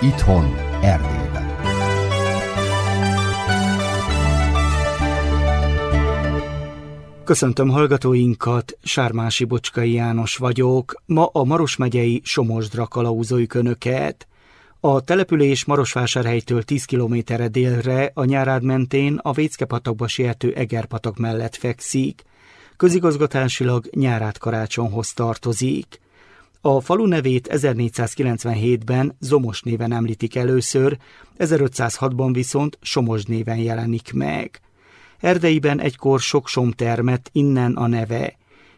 Itthon, Erdélyben. Köszöntöm hallgatóinkat, Sármási Bocskai János vagyok. Ma a Maros megyei Somozdra kalauzoljuk Önöket. A település Marosvásárhelytől 10 kilométerre délre a Nyárád mentén a Vécke-patakba siető Egerpatak mellett fekszik. Közigazgatásilag Nyárád-Karácsonyhoz tartozik. A falu nevét 1497-ben Zomos néven említik először, 1506-ban viszont Somosd néven jelenik meg. Erdélyben egykor sok som termett, innen a neve.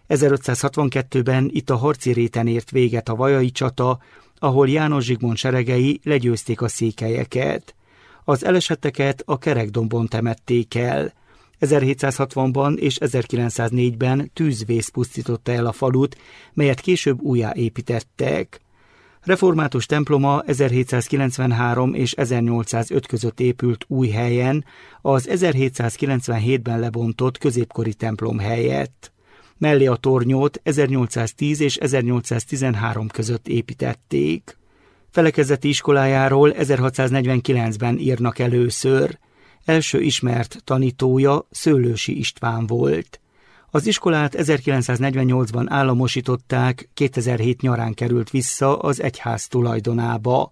1562-ben itt a harci réten ért véget a vajai csata, ahol János Zsigmond seregei legyőzték a székelyeket. Az elesetteket a Kerekdombon temették el. 1760-ban és 1904-ben tűzvész pusztította el a falut, melyet később újjáépítettek. Református temploma 1793 és 1805 között épült új helyen, az 1797-ben lebontott középkori templom helyett. Mellé a tornyot 1810 és 1813 között építették. Felekezeti iskolájáról 1649-ben írnak először. Első ismert tanítója Szőlősi István volt. Az iskolát 1948-ban államosították, 2007 nyarán került vissza az egyház tulajdonába.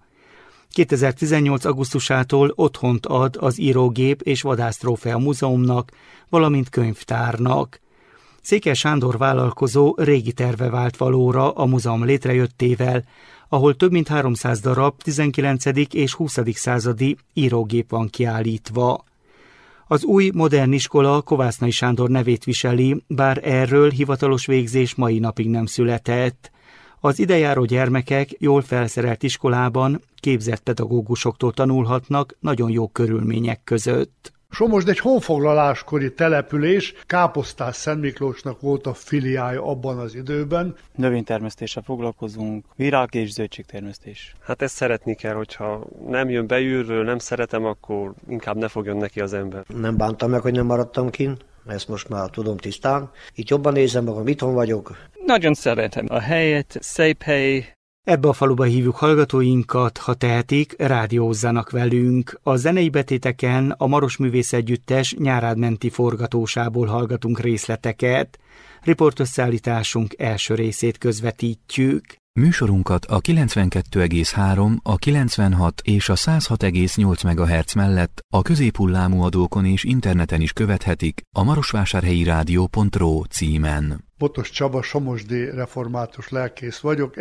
2018. augusztusától otthont ad az Írógép és Vadásztrófea Múzeumnak, valamint könyvtárnak. Székely Sándor vállalkozó régi terve vált valóra a múzeum létrejöttével, ahol több mint 300 darab 19. és 20. századi írógép van kiállítva. Az új modern iskola Kovásznai Sándor nevét viseli, bár erről hivatalos végzés mai napig nem született. Az idejáró gyermekek jól felszerelt iskolában képzett pedagógusoktól tanulhatnak nagyon jó körülmények között. Somosd egy honfoglaláskori település, Káposztás Szent Miklósnak volt a filiája abban az időben. Növénytermesztéssel foglalkozunk, virág- és zöldségtermesztés. Hát ezt szeretni kell, hogyha nem jön belülről, nem szeretem, akkor inkább ne fogjon neki az ember. Nem bántam meg, hogy nem maradtam kint, ezt most már tudom tisztán. Itt jobban nézem magam, itthon vagyok. Nagyon szeretem a helyet, szép hely. Ebbe a faluba hívjuk hallgatóinkat, ha tehetik, rádiózzanak velünk. A zenei betéteken a Maros Művész Együttes Nyárád menti forgatósából hallgatunk részleteket. Riportösszállításunk első részét közvetítjük. Műsorunkat a 92,3, a 96 és a 106,8 MHz mellett a középhullámú adókon és interneten is követhetik a marosvásárhelyirádió.ro címen. Botos Csaba, somosdi református lelkész vagyok.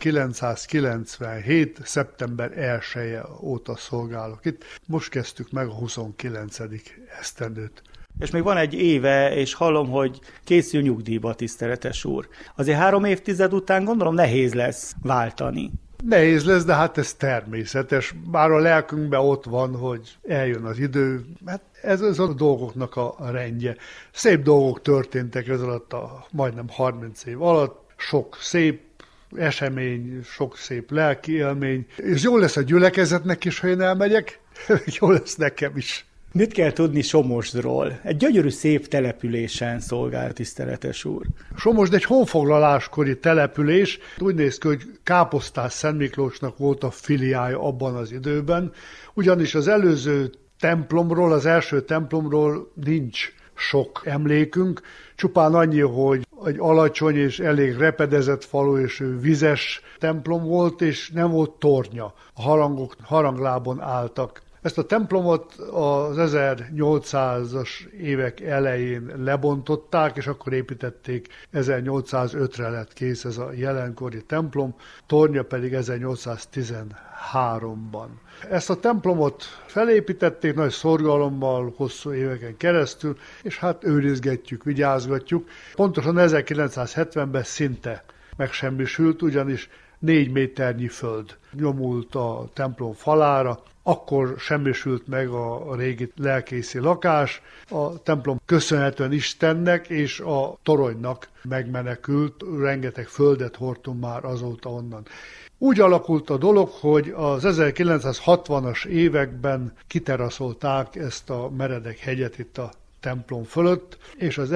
1997. szeptember 1-e óta szolgálok itt. Most kezdtük meg a 29. esztendőt. És még van egy éve, és hallom, hogy készül nyugdíjba, tiszteletes úr. Azért 3 évtized után gondolom nehéz lesz váltani. Nehéz lesz, de hát ez természetes. Bár a lelkünkben ott van, hogy eljön az idő. Hát ez a dolgoknak a rendje. Szép dolgok történtek ez alatt a majdnem 30 év alatt. Sok szép esemény, sok szép lelki élmény. És jó lesz a gyülekezetnek is, ha én elmegyek. Jó lesz nekem is. Mit kell tudni Somozdról? Egy gyönyörű szép településen szolgál, tiszteletes úr. Somosd egy honfoglaláskori település. Úgy néz ki, hogy Káposztás Szent Miklósnak volt a filiája abban az időben, ugyanis az előző templomról, az első templomról nincs sok emlékünk, csupán annyi, hogy egy alacsony és elég repedezett falu és vizes templom volt, és nem volt tornya. A harangok haranglábon álltak. Ezt a templomot az 1800-as évek elején lebontották, és akkor építették, 1805-re lett kész ez a jelenkori templom, tornya pedig 1813-ban. Ezt a templomot felépítették nagy szorgalommal, hosszú éveken keresztül, és hát őrizgetjük, vigyázgatjuk. Pontosan 1970-ben szinte megsemmisült, ugyanis 4 méternyi föld nyomult a templom falára, akkor semmisült meg a régi lelkészi lakás, a templom köszönhetően Istennek és a toronynak megmenekült, rengeteg földet hordtunk már azóta onnan. Úgy alakult a dolog, hogy az 1960-as években kiteraszolták ezt a meredek hegyet itt a templom fölött, és az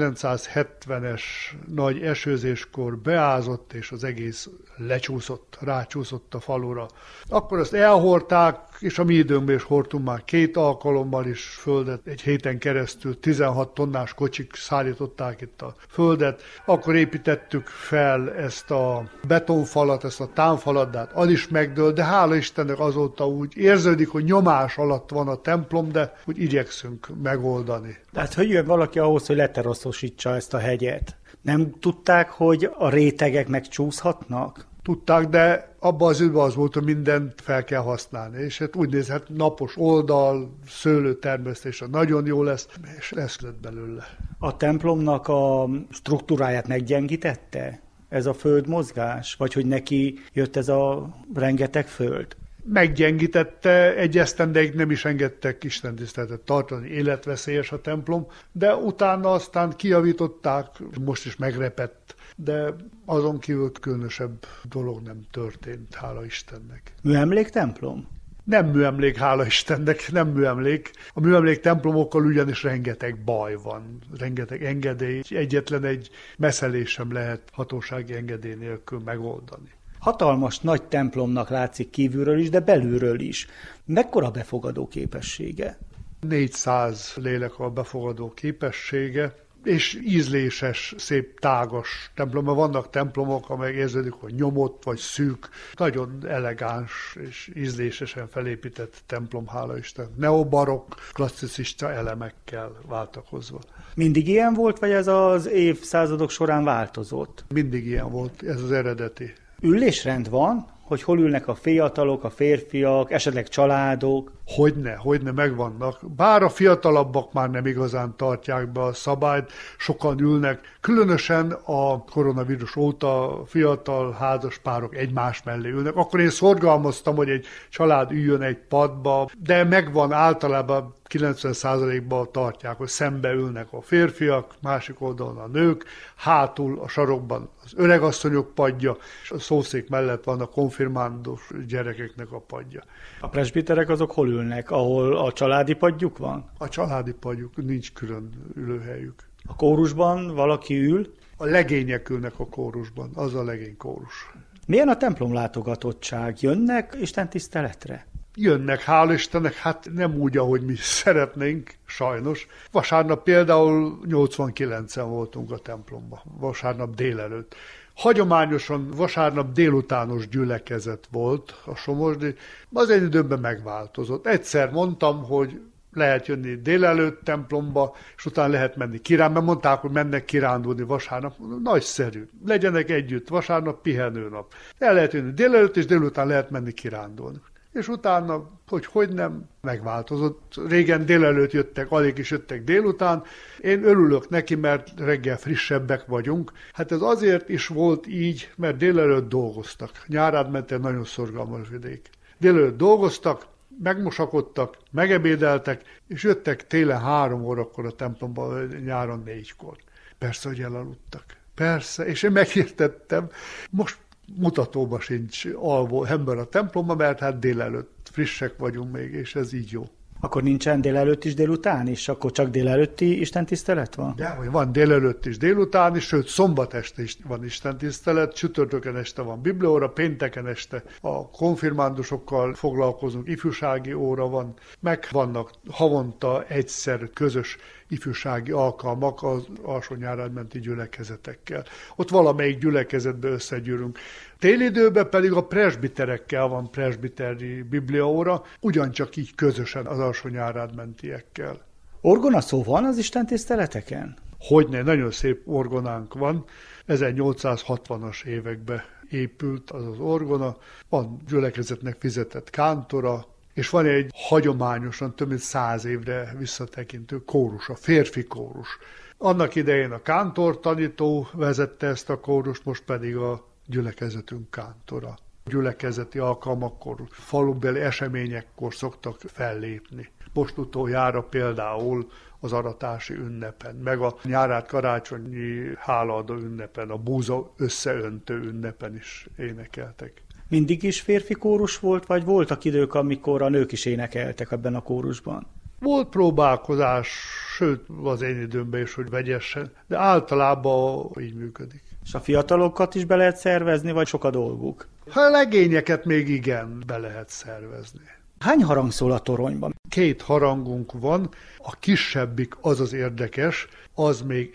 1970-es nagy esőzéskor beázott, és az egész rácsúszott a falura. Akkor azt elhordták, és a mi időnkben is hordtunk már 2 alkalommal is földet, egy héten keresztül 16 tonnás kocsik szállították itt a földet. Akkor építettük fel ezt a betonfalat, ezt a támfalat, de hát az is megdőlt, de hála Istennek azóta úgy érződik, hogy nyomás alatt van a templom, de úgy igyekszünk megoldani. Tehát hogy jön valaki ahhoz, hogy leteroszosítsa ezt a hegyet? Nem tudták, hogy a rétegek megcsúszhatnak? Tudták, de abban az időben az volt, hogy mindent fel kell használni. És hát úgy nézhet, napos oldal, szőlőtermesztése nagyon jó lesz, és lesz lett belőle. A templomnak a struktúráját meggyengítette ez a földmozgás? Vagy hogy neki jött ez a rengeteg föld? Meggyengítette, egy esztendeig nem is engedtek istentiszteletet tartani, életveszélyes a templom, de utána aztán kijavították, most is megrepett, de azon kívül különösebb dolog nem történt, hála Istennek. Műemlék templom? Nem műemlék, hála Istennek, nem műemlék. A műemlék templomokkal ugyanis rengeteg baj van, rengeteg engedély, egyetlen egy messzelés sem lehet hatósági engedély nélkül megoldani. Hatalmas nagy templomnak látszik kívülről is, de belülről is. Mekkora befogadó képessége? 400 lélek a befogadó képessége, és ízléses, szép, tágas templom. Vannak templomok, amelyek érződik, hogy nyomott vagy szűk, nagyon elegáns és ízlésesen felépített templom, hála Isten. Neobarokk, klasszicista elemekkel váltakozva. Mindig ilyen volt, vagy ez az évszázadok során változott? Mindig ilyen volt, ez az eredeti. Ülésrend van, hogy hol ülnek a fiatalok, a férfiak, esetleg családok? Hogyne megvannak. Bár a fiatalabbak már nem igazán tartják be a szabályt, sokan ülnek. Különösen a koronavírus óta fiatal házas párok egymás mellé ülnek. Akkor én szorgalmaztam, hogy egy család üljön egy padba, de megvan általában 90%-ban tartják, hogy szembe ülnek a férfiak, másik oldalon a nők, hátul a sarokban az öregasszonyok padja, és a szószék mellett van a konfirmándos gyerekeknek a padja. A presbiterek azok hol ülnek, ahol a családi padjuk van? A családi padjuk, nincs külön ülőhelyük. A kórusban valaki ül? A legények ülnek a kórusban, az a legény kórus. Milyen a templom látogatottság? Jönnek istentiszteletre? Jönnek, hála Istennek, hát nem úgy, ahogy mi szeretnénk, sajnos. Vasárnap például 89-en voltunk a templomban, vasárnap délelőtt. Hagyományosan vasárnap délutános gyülekezet volt a somosdi, az egy időben megváltozott. Egyszer mondtam, hogy lehet jönni délelőtt templomba, és utána lehet menni kirándulni, mert mondták, hogy mennek kirándulni vasárnap. Nagyszerű, legyenek együtt, vasárnap pihenőnap. El lehet jönni délelőtt, és délután lehet menni kirándulni. És utána, hogy nem, megváltozott. Régen délelőtt jöttek, alig is jöttek délután. Én örülök neki, mert reggel frissebbek vagyunk. Hát ez azért is volt így, mert délelőtt dolgoztak. Nyárádmenten nagyon szorgalmas vidék. Délelőtt dolgoztak, megmosakodtak, megebédeltek, és jöttek télen 3 órakor a templomba, nyáron 4-kor. Persze, hogy elaludtak. Persze, és én megértettem. Most mutatóba sincs alvó ember a templomba, mert hát délelőtt frissek vagyunk még, és ez így jó. Akkor nincsen délelőtt is délután is? Akkor csak délelőtti istentisztelet van? De, hogy van délelőtt is délután is, sőt szombat este is van istentisztelet, csütörtökön este van bibliaóra, pénteken este a konfirmándusokkal foglalkozunk, ifjúsági óra van, meg vannak havonta egyszer közös ifjúsági alkalmak az Alsó-Nyárádmenti gyülekezetekkel. Ott valamelyik gyülekezetbe összegyűrünk. Télidőben pedig a presbiterekkel van presbiteri bibliaóra, ugyancsak így közösen az Alsó-Nyárádmentiekkel. Orgona szó van az istentiszteleteken? Hogyne, nagyon szép orgonánk van. 1860-as években épült az orgona. Van gyülekezetnek fizetett kántora, és van egy hagyományosan több mint 100 évre visszatekintő kórus, a férfi kórus. Annak idején a kántortanító vezette ezt a kórust, most pedig a gyülekezetünk kántora. Gyülekezeti alkalmakkor, falubeli eseményekkor szoktak fellépni. Most utoljára például az aratási ünnepen, meg a nyárád karácsonyi hálaadó ünnepen, a búza összeöntő ünnepen is énekeltek. Mindig is férfi kórus volt, vagy voltak idők, amikor a nők is énekeltek ebben a kórusban? Volt próbálkozás, sőt az én időmben is, hogy vegyesen, de általában így működik. És a fiatalokat is be lehet szervezni, vagy sok a dolguk? A legényeket még igen, be lehet szervezni. Hány harang szól a toronyban? 2 harangunk van, a kisebbik az érdekes, az még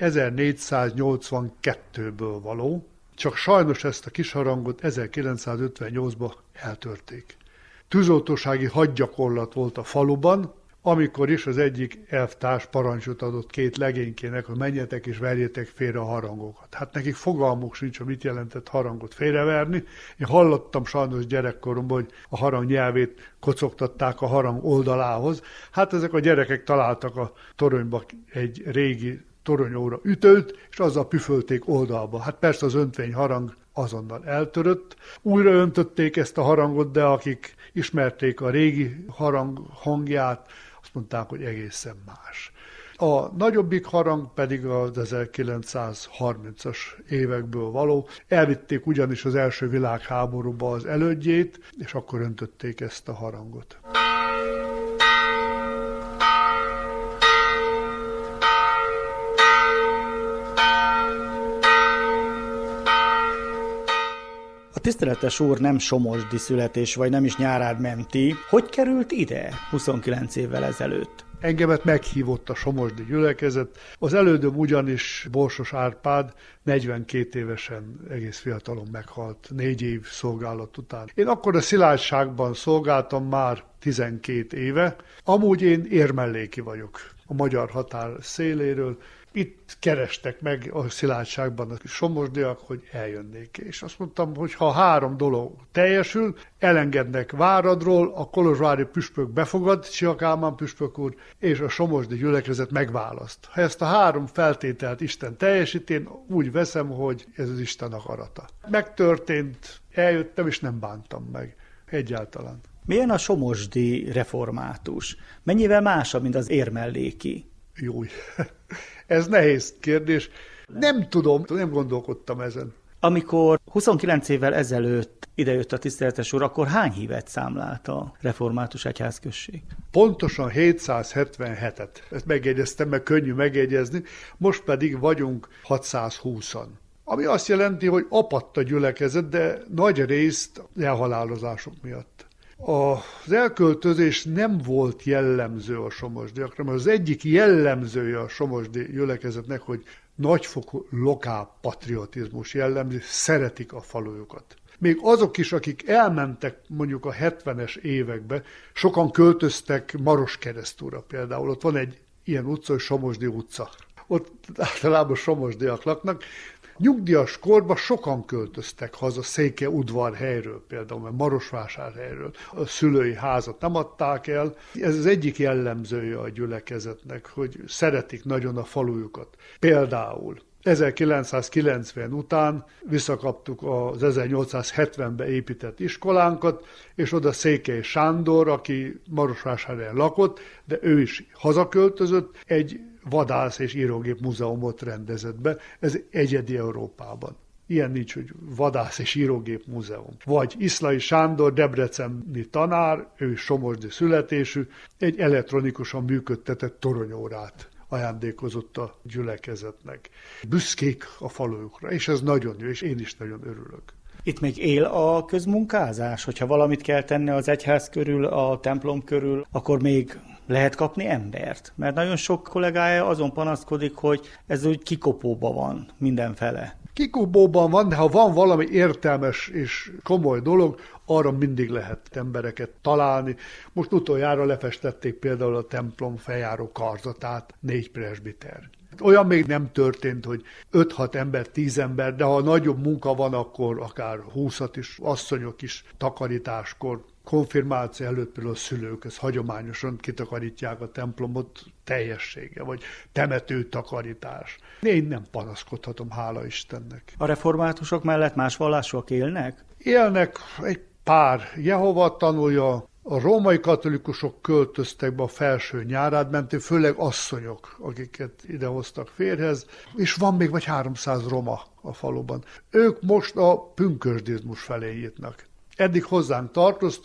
1482-ből való, csak sajnos ezt a kis harangot 1958-ban eltörték. Tűzoltósági hadgyakorlat volt a faluban, amikor is az egyik elvtárs parancsot adott 2 legénykének, hogy menjetek és verjétek félre a harangokat. Hát nekik fogalmuk sincs, hogy mit jelentett harangot félreverni. Én hallottam sajnos gyerekkoromban, hogy a harang nyelvét kocogtatták a harang oldalához. Hát ezek a gyerekek találtak a toronyba egy régi toronyóra ütőt, és azzal püfölték oldalba. Hát persze az öntvény harang azonnal eltörött. Újra öntötték ezt a harangot, de akik ismerték a régi harang hangját, azt mondták, hogy egészen más. A nagyobbik harang pedig az 1930-as évekből való. Elvitték ugyanis az első világháborúba az elődjét, és akkor öntötték ezt a harangot. A tiszteletes úr nem somosdi születés, vagy nem is Nyárádmenti. Hogy került ide 29 évvel ezelőtt? Engemet meghívott a somosdi gyülekezet. Az elődöm ugyanis, Borsos Árpád 42 évesen egész fiatalon meghalt, 4 év szolgálat után. Én akkor a Szilágyságban szolgáltam már 12 éve. Amúgy én érmelléki vagyok, a magyar határ széléről. Itt kerestek meg a Szilágyságban a somosdiak, hogy eljönnék. És azt mondtam, hogy ha 3 dolog teljesül, elengednek Váradról, a kolozsvári püspök befogad, Csiha Kálmán püspök úr, és a somosdi gyülekezet megválaszt. Ha ezt a 3 feltételt Isten teljesít, én úgy veszem, hogy ez az Isten akarata. Megtörtént, eljöttem, és nem bántam meg. Egyáltalán. Milyen a somosdi református? Mennyivel másabb, mint az érmelléki? Júj, ez nehéz kérdés. Nem tudom, nem gondolkodtam ezen. Amikor 29 évvel ezelőtt idejött a tiszteletes úr, akkor hány hívet számlált a református egyházközség? Pontosan 777-et. Ezt megjegyeztem, mert könnyű megjegyezni. Most pedig vagyunk 620-an. Ami azt jelenti, hogy apadt a gyülekezet, de nagy részt elhalálozások miatt. Az elköltözés nem volt jellemző a somosdiakra, mert az egyik jellemzője a somosdi gyülekezetnek, hogy nagyfokú lokálpatriotizmus jellemző, szeretik a falujukat. Még azok is, akik elmentek mondjuk a 70-es évekbe, sokan költöztek Maroskeresztúra például. Ott van egy ilyen utca, hogy Somosdi utca. Ott általában somosdiak laknak. Nyugdíjas korban sokan költöztek haza Székelyudvarhelyről, például mert Marosvásárhelyről. A szülői házat nem adták el. Ez az egyik jellemzője a gyülekezetnek, hogy szeretik nagyon a falujukat. Például 1990 után visszakaptuk az 1870-ben épített iskolánkat, és oda Székely Sándor, aki Marosvásárhelyen lakott, de ő is hazaköltözött, egy vadász és írógép múzeumot rendezett be. Ez egyedi Európában. Ilyen nincs, hogy vadász és írógép múzeum. Vagy Iszlai Sándor, debreceni tanár, ő somosdi születésű, egy elektronikusan működtetett toronyórát ajándékozott a gyülekezetnek. Büszkék a falujukra, és ez nagyon jó, és én is nagyon örülök. Itt még él a közmunkázás, hogyha valamit kell tenni az egyház körül, a templom körül, akkor még lehet kapni embert? Mert nagyon sok kollégája azon panaszkodik, hogy ez úgy kikopóban van mindenfele. Kikopóban van, de ha van valami értelmes és komoly dolog, arra mindig lehet embereket találni. Most utoljára lefestették például a templom feljáró karzatát, 4 presbiter. Olyan még nem történt, hogy 5-6 ember, 10 ember, de ha nagyobb munka van, akkor akár 20-at is, asszonyok is takarításkor, konfirmáció előtt például a szülők, ez hagyományosan kitakarítják a templomot teljessége, vagy temetőtakarítás. Én nem panaszkodhatom, hála Istennek. A reformátusok mellett más vallások élnek? Élnek egy pár Jehova tanúja, a római katolikusok költöztek be a felső Nyárádmenti, főleg asszonyok, akiket idehoztak férjhez, és van még vagy 300 roma a faluban. Ők most a pünkösdizmus felé nyitnak. Eddig hozzánk tartoztak,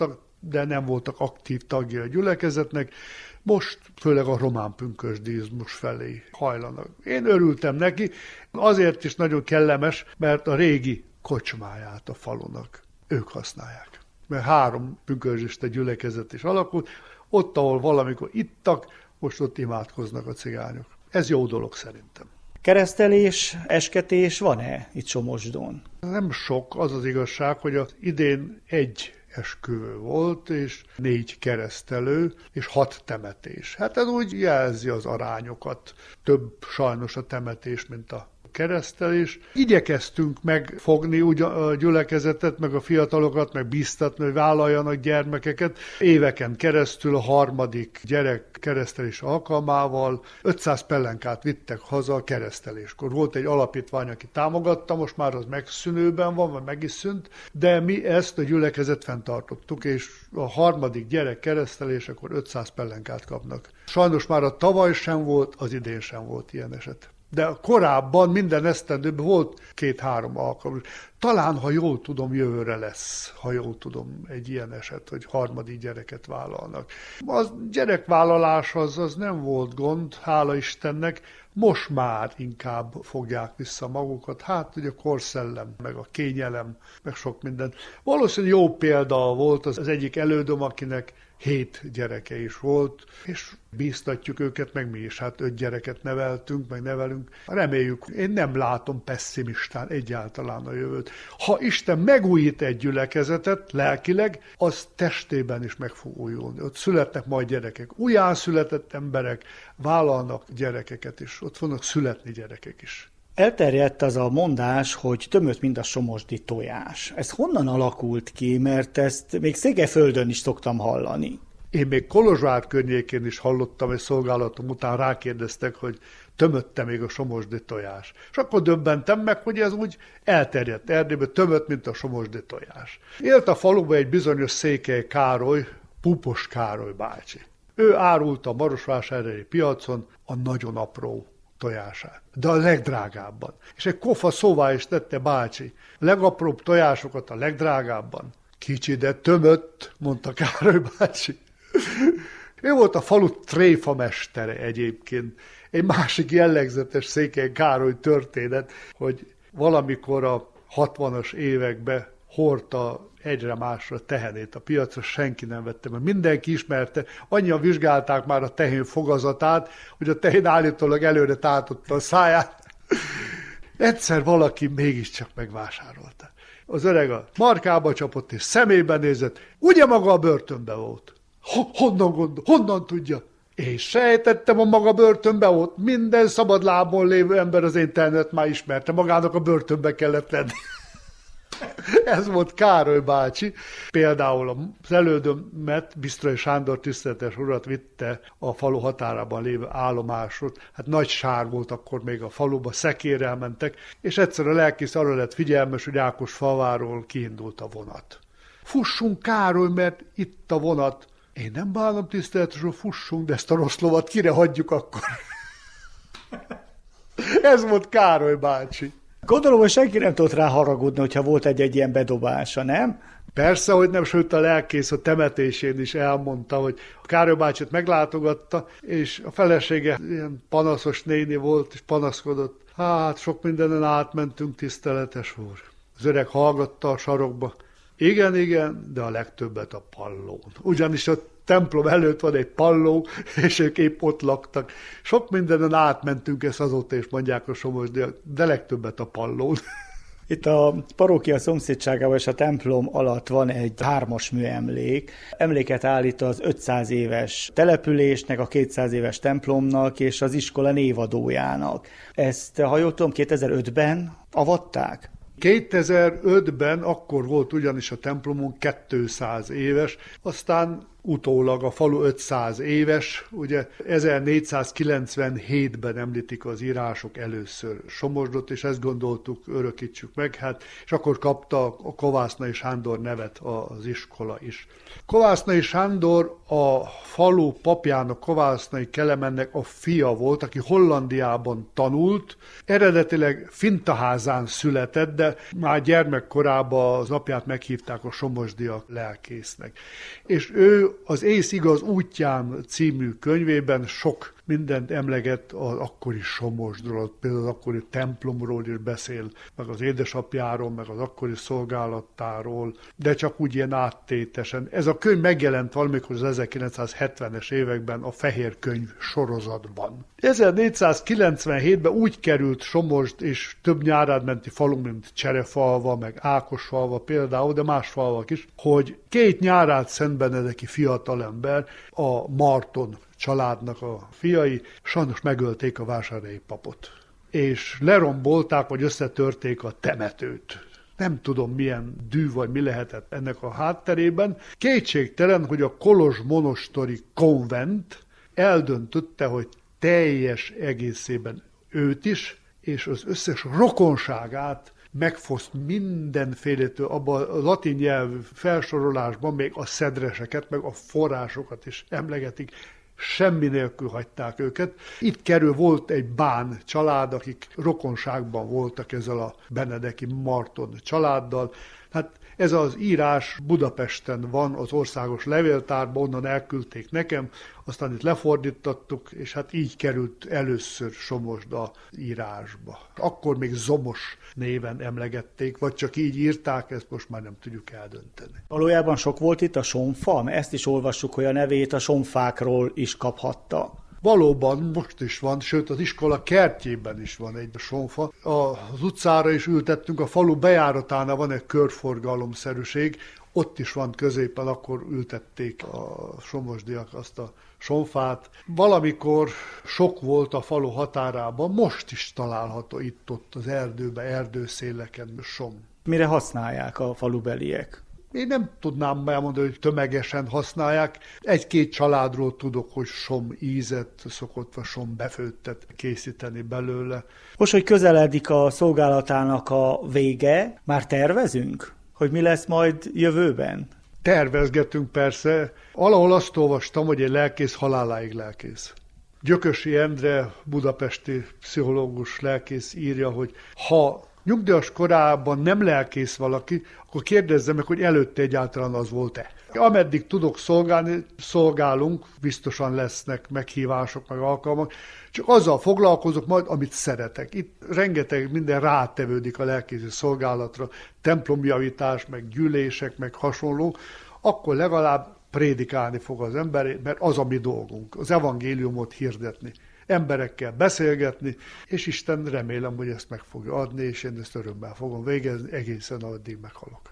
de nem voltak aktív tagja a gyülekezetnek. Most főleg a román pünkösdizmus felé hajlanak. Én örültem neki, azért is nagyon kellemes, mert a régi kocsmáját a falunak ők használják. Mert 3 pünkösdista gyülekezet is alakult, ott, ahol valamikor ittak, most ott imádkoznak a cigányok. Ez jó dolog szerintem. Keresztelés, esketés van-e itt Somosdon? Nem sok, az az igazság, hogy az idén 1 esküvő volt, és 4 keresztelő, és 6 temetés. Hát ez úgy jelzi az arányokat. Több sajnos a temetés, mint a keresztelés. Igyekeztünk megfogni a gyülekezetet, meg a fiatalokat, meg bíztatni, hogy vállaljanak gyermekeket. Éveken keresztül a 3. gyerek keresztelés alkalmával 500 pellenkát vittek haza a kereszteléskor. Volt egy alapítvány, aki támogatta, most már az megszűnőben van, vagy meg is szűnt, de mi ezt a gyülekezet fenntartottuk, és a 3. gyerek keresztelésekor 500 pellenkát kapnak. Sajnos már a tavaly sem volt, az idén sem volt ilyen eset. De korábban minden esztendőben volt 2-3 alkalom. Talán, ha jól tudom, jövőre lesz, ha jól tudom, egy ilyen eset, hogy 3. gyereket vállalnak. A gyerekvállalás az nem volt gond, hála Istennek, most már inkább fogják vissza magukat. Hát ugye a korszellem, meg a kényelem, meg sok minden. Valószínűleg jó példa volt az egyik elődöm, akinek 7 gyereke is volt, és bíztatjuk őket, meg mi is. Hát 5 gyereket neveltünk, meg nevelünk. Reméljük, én nem látom pessimistán egyáltalán a jövőt. Ha Isten megújít egy gyülekezetet lelkileg, az testében is meg fog újulni. Ott születnek majd gyerekek. Újjászületett emberek vállalnak gyerekeket is. Ott fognak születni gyerekek is. Elterjedt az a mondás, hogy tömött, mint a somosdi tojás. Ez honnan alakult ki, mert ezt még Székelyföldön is szoktam hallani? Én még Kolozsvár környékén is hallottam, egy szolgálatom után rákérdeztek, hogy tömötte még a somosdi tojás. És akkor döbbentem meg, hogy ez úgy elterjedt Erdélybe, tömött, mint a somosdi tojás. Élt a faluban egy bizonyos Székely Károly, Pupos Károly bácsi. Ő árulta a marosvásárhelyi piacon a nagyon apró tojását, de a legdrágábban. És egy kofa szóvá is tette bácsi, legapróbb tojásokat a legdrágábban. Kicsi, de tömött, mondta Károly bácsi. Ő volt a falu tréfamestere egyébként. Egy másik jellegzetes Székely Károly történet, hogy valamikor a 60-as években hordta egyre másra tehenét a piacra, senki nem vette, mert mindenki ismerte, annyian vizsgálták már a tehén fogazatát, hogy a tehén állítólag előre tátotta a száját. Egyszer valaki mégiscsak megvásárolta. Az öreg a markába csapott, és szemébe nézett, ugye maga a börtönbe volt. Honnan tudja? Én sejtettem, a maga börtönbe volt. Minden szabadlábon lévő ember az internet már ismerte, magának a börtönbe kellett lenni. Ez volt Károly bácsi. Például az elődömet, Bisztrai Sándor tiszteletes urat vitte a falu határában lévő állomásot. Hát nagy sár volt akkor még a faluba, szekérrel mentek, és egyszer a lelkész arra lett figyelmes, hogy Ákosfalváról kiindult a vonat. Fussunk, Károly, mert itt a vonat. Én nem bánom, tiszteletesül, fussunk, de ezt a rossz lovat kire hagyjuk akkor? Ez volt Károly bácsi. Gondolom, hogy senki nem tudott rá haragudni, hogyha volt egy ilyen bedobása, nem? Persze, hogy nem, sőt a lelkész a temetésén is elmondta, hogy Károly bácsit meglátogatta, és a felesége ilyen panaszos néni volt, és panaszkodott. Hát, sok mindenen átmentünk, tiszteletes úr. Az öreg hallgatta a sarokba. Igen, de a legtöbbet a pallón. Ugyanis a templom előtt van egy palló, és ők épp ott laktak. Sok mindenen átmentünk, ezt azóta is mondják a somosdiak, de legtöbbet a pallón. Itt a parókia szomszédságában és a templom alatt van egy 3-as műemlék. Emléket állít az 500 éves településnek, a 200 éves templomnak és az iskola névadójának. Ezt, ha jól tudom, 2005-ben avatták? 2005-ben akkor volt ugyanis a templomunk 200 éves, aztán utólag a falu 500 éves, ugye 1497-ben említik az írások először Somozdot, és ezt gondoltuk, örökítsük meg, hát, és akkor kapta a Kovásznai Sándor nevet az iskola is. Kovásznai Sándor a falu papjának, Kovásznai Kelemennek a fia volt, aki Hollandiában tanult, eredetileg Fintaházán született, de már gyermekkorában az apját meghívták a somosdiak lelkésznek. És ő az Ész igaz útján című könyvében sok mindent emleget az akkori Somozdról, például az akkori templomról is beszél, meg az édesapjáról, meg az akkori szolgálatáról, de csak úgy ilyen áttétesen. Ez a könyv megjelent valamikor az 1970-es években a Fehér Könyv sorozatban. 1497-ben úgy került Somosd és több nyárádmenti falu, mint Cserefalva, meg Ákosfalva például, de más falvak is, hogy 2 nyárád szentbenedeki fiatalember, a Marton családnak a fiai sajnos megölték a vásárhelyi papot. És lerombolták, vagy összetörték a temetőt. Nem tudom, milyen dű vagy mi lehetett ennek a hátterében. Kétségtelen, hogy a Kolozs monostori konvent eldöntötte, hogy teljes egészében őt is, és az összes rokonságát megfoszt mindenfélétől, abban a latin nyelvű felsorolásban még a szedreseket, meg a forrásokat is emlegetik, semmi nélkül hagyták őket. Itt volt egy bán család, akik rokonságban voltak ezzel a benedeki Marton családdal. Hát ez az írás Budapesten van, az országos levéltárban, onnan elküldték nekem, aztán itt lefordítottuk, és hát így került először Somosd a írásba. Akkor még Zomos néven emlegették, vagy csak így írták, ezt most már nem tudjuk eldönteni. Valójában sok volt itt a sonfa, mert ezt is olvassuk, hogy a nevét a sonfákról is kaphatta. Valóban most is van, sőt az iskola kertjében is van egy sonfa. Az utcára is ültettünk, a falu bejáratánál van egy körforgalomszerűség, ott is van középen, akkor ültették a somosdiak azt a sonfát. Valamikor sok volt a falu határában, most is található itt-ott az erdőben, erdőszéleken som. Mire használják a falubeliek? Én nem tudnám elmondani, hogy tömegesen használják. 1-2 családról tudok, hogy som ízet szokott, vagy som befőttet készíteni belőle. Most, hogy közeledik a szolgálatának a vége, már tervezünk, hogy mi lesz majd jövőben? Tervezgetünk persze. Valahol azt olvastam, hogy egy lelkész haláláig lelkész. Gyökösi Endre, budapesti pszichológus lelkész írja, hogy ha nyugdíjas korában nem lelkész valaki, akkor kérdezze meg, hogy előtte egyáltalán az volt-e. Ameddig tudok szolgálni, szolgálunk, biztosan lesznek meghívások, meg alkalmak, csak azzal foglalkozok majd, amit szeretek. Itt rengeteg minden rátevődik a lelkészi szolgálatra, templomjavítás, meg gyűlések, meg hasonló, akkor legalább prédikálni fog az ember, mert az a mi dolgunk, az evangéliumot hirdetni. Emberekkel beszélgetni, és Isten remélem, hogy ezt meg fogja adni, és én ezt örömmel fogom végezni, egészen addig meghalok.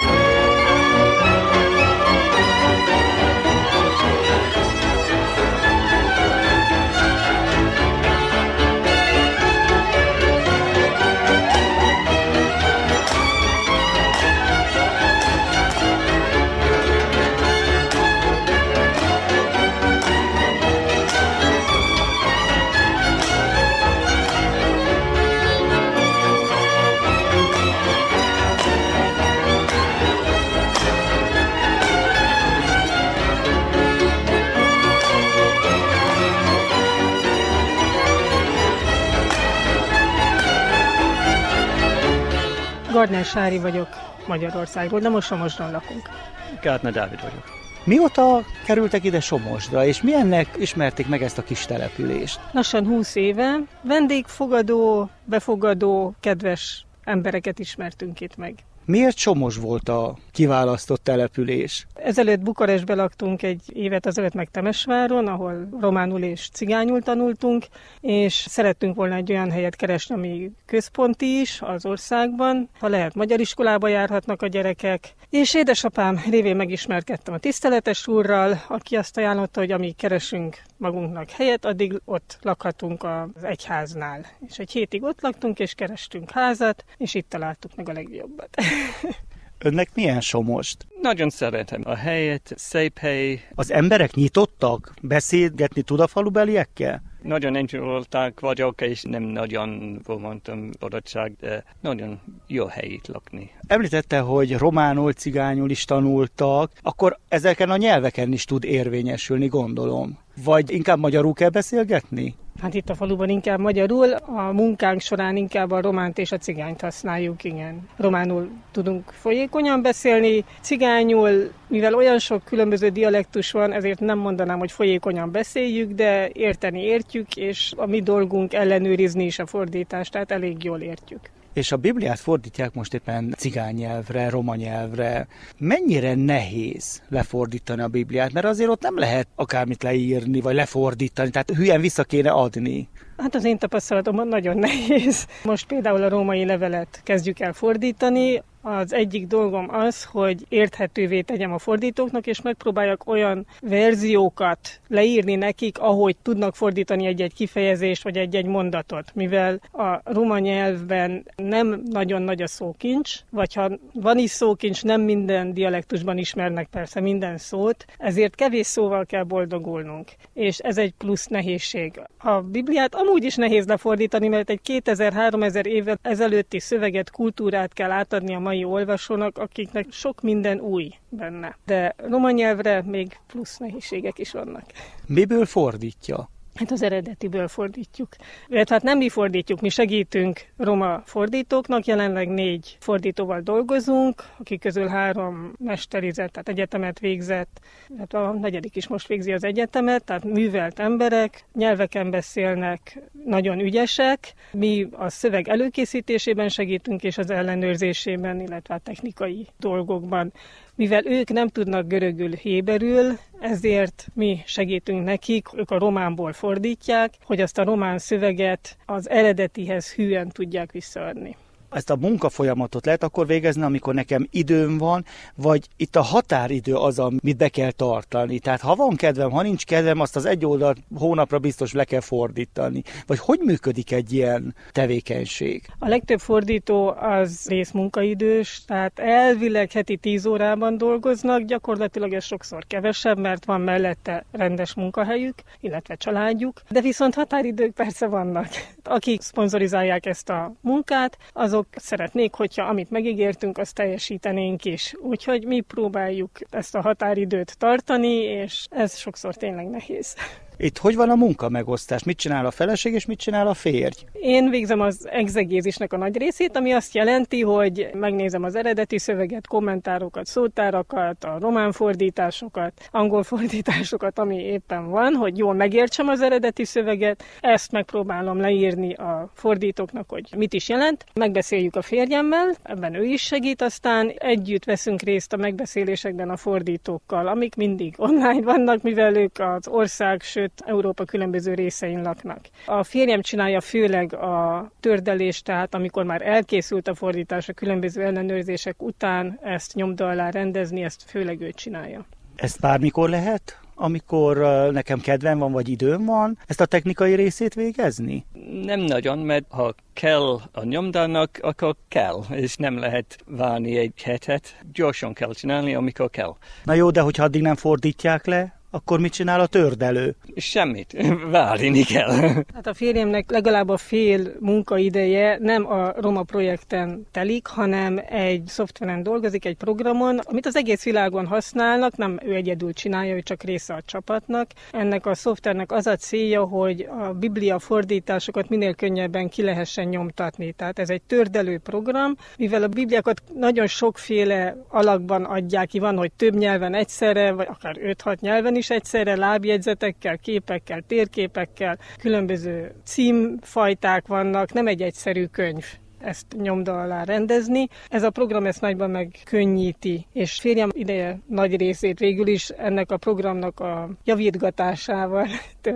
Gardner Sári vagyok Magyarországról, de most Somosdon lakunk. Gártner Dávid vagyok. Mióta kerültek ide Somosdra, és milyennek ismerték meg ezt a kis települést? Lassan 20 éve vendégfogadó, befogadó, kedves embereket ismertünk itt meg. Miért Somos volt a kiválasztott település? Ezelőtt Bukarestbe laktunk egy évet azelőtt meg Temesváron, ahol románul és cigányul tanultunk, és szerettünk volna egy olyan helyet keresni, ami központi is az országban, ha lehet magyar iskolába járhatnak a gyerekek. És édesapám révén megismerkedtem a tiszteletes úrral, aki azt ajánlotta, hogy amíg keresünk magunknak helyet, addig ott lakhatunk az egyháznál. És egy hétig ott laktunk, és kerestünk házat, és itt találtuk meg a legjobbat. Önnek milyen Somost? Nagyon szeretem a helyet, szép hely. Az emberek nyitottak? Beszélgetni tud a falubeliekkel? Nagyon encsülolták vagyok, és nem nagyon, mondtam, adottság, de nagyon jó hely itt lakni. Említette, hogy románul, cigányul is tanultak, akkor ezeken a nyelveken is tud érvényesülni, gondolom. Vagy inkább magyarul kell beszélgetni? Hát itt a faluban inkább magyarul, a munkánk során inkább a románt és a cigányt használjuk, igen. Románul tudunk folyékonyan beszélni, cigányul, mivel olyan sok különböző dialektus van, ezért nem mondanám, hogy folyékonyan beszéljük, de érteni értjük, és a mi dolgunk ellenőrizni is a fordítást, tehát elég jól értjük. És a Bibliát fordítják most éppen cigány nyelvre, roma nyelvre. Mennyire nehéz lefordítani a Bibliát? Mert azért ott nem lehet akármit leírni, vagy lefordítani, tehát hülyen vissza kéne adni. Hát az én tapasztalatomban nagyon nehéz. Most például a római levelet kezdjük el fordítani. Az egyik dolgom az, hogy érthetővé tegyem a fordítóknak, és megpróbáljak olyan verziókat leírni nekik, ahogy tudnak fordítani egy-egy kifejezést, vagy egy-egy mondatot. Mivel a roma nyelvben nem nagyon nagy a szókincs, vagy ha van is szókincs, nem minden dialektusban ismernek persze minden szót, ezért kevés szóval kell boldogulnunk. És ez egy plusz nehézség. A Bibliát amúgy is nehéz lefordítani, mert egy 2000-3000 évvel ezelőtti szöveget, kultúrát kell átadni a mai olvasónak, akiknek sok minden új benne. De roma nyelvre még plusz nehézségek is vannak. Miből fordítja? Hát az eredetiből fordítjuk. Hát nem mi fordítjuk, mi segítünk roma fordítóknak, jelenleg 4 fordítóval dolgozunk, akik közül 3 mesterizett, tehát egyetemet végzett, a 4. is most végzi az egyetemet, tehát művelt emberek, nyelveken beszélnek, nagyon ügyesek. Mi a szöveg előkészítésében segítünk, és az ellenőrzésében, illetve a technikai dolgokban. Mivel ők nem tudnak görögül, héberül, ezért mi segítünk nekik, ők a románból fordítják, hogy azt a román szöveget az eredetihez hűen tudják visszaadni. Ezt a munkafolyamatot lehet akkor végezni, amikor nekem időm van, vagy itt a határidő az, amit be kell tartani. Tehát ha van kedvem, ha nincs kedvem, azt az egy oldalt hónapra biztos le kell fordítani. Vagy hogy működik egy ilyen tevékenység? A legtöbb fordító az részmunkaidős, tehát elvileg heti 10 órában dolgoznak, gyakorlatilag ez sokszor kevesebb, mert van mellette rendes munkahelyük, illetve családjuk, de viszont határidők persze vannak. Akik szponzorizálják ezt a munkát, azok szeretnék, hogyha amit megígértünk, azt teljesítenénk is. Úgyhogy mi próbáljuk ezt a határidőt tartani, és ez sokszor tényleg nehéz. Itt hogy van a munkamegosztás? Mit csinál a feleség, és mit csinál a férj? Én végzem az egzegézisnek a nagy részét, ami azt jelenti, hogy megnézem az eredeti szöveget, kommentárokat, szótárakat, a román fordításokat, angol fordításokat, ami éppen van, hogy jól megértsem az eredeti szöveget. Ezt megpróbálom leírni a fordítóknak, hogy mit is jelent. Megbeszéljük a férjemmel, ebben ő is segít, aztán együtt veszünk részt a megbeszélésekben a fordítókkal, amik mindig online vannak, mivel ők az ország, sőt Európa különböző részein laknak. A férjem csinálja főleg a tördelést, tehát amikor már elkészült a fordítás a különböző ellenőrzések után, ezt nyomda alá rendezni, ezt főleg ő csinálja. Ezt bármikor lehet? Amikor nekem kedvem van, vagy időm van, ezt a technikai részét végezni? Nem nagyon, mert ha kell a nyomdának, akkor kell, és nem lehet várni egy hetet. Gyorsan kell csinálni, amikor kell. Na jó, de hogyha addig nem fordítják le, akkor mit csinál a tördelő? Semmit. Várni kell. Hát a férjemnek legalább a fél munkaideje nem a Roma projekten telik, hanem egy szoftveren dolgozik, egy programon, amit az egész világon használnak, nem ő egyedül csinálja, ő csak része a csapatnak. Ennek a szoftvernek az a célja, hogy a Biblia fordításokat minél könnyebben ki lehessen nyomtatni. Tehát ez egy tördelő program, mivel a Bibliákat nagyon sokféle alakban adják ki, van, hogy több nyelven egyszerre, vagy akár 5-6 nyelven is egyszerre, lábjegyzetekkel, képekkel, térképekkel, különböző címfajták vannak, nem egy egyszerű könyv ezt nyomda alá rendezni. Ez a program ezt nagyban megkönnyíti, és férjem ideje nagy részét végül is ennek a programnak a javítgatásával tölti.